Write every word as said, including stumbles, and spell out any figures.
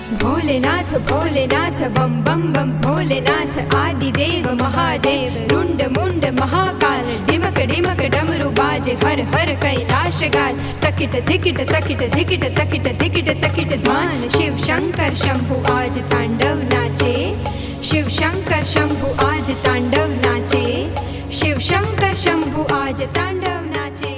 भोलेनाथ भोलेनाथ बम बम बम भोलेनाथ आदिदेव महादेव रुंड मुंड महाकाल डिमक डिमक डमरू बाज हर हर कैलाश गाज तकिट धिकिट तकिट धिकिट तकिट धिकिट तकिट ध्यान शिव शंकर शंभु आज तांडव नाचे शिव शंकर शंभु आज तांडव नाचे शिव शंकर शंभु आज तांडव नाचे।